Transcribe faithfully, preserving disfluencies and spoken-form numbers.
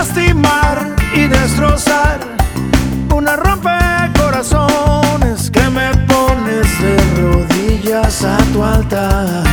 lastimar y destrozar, una rompecorazones que me pones de rodillas a tu altar.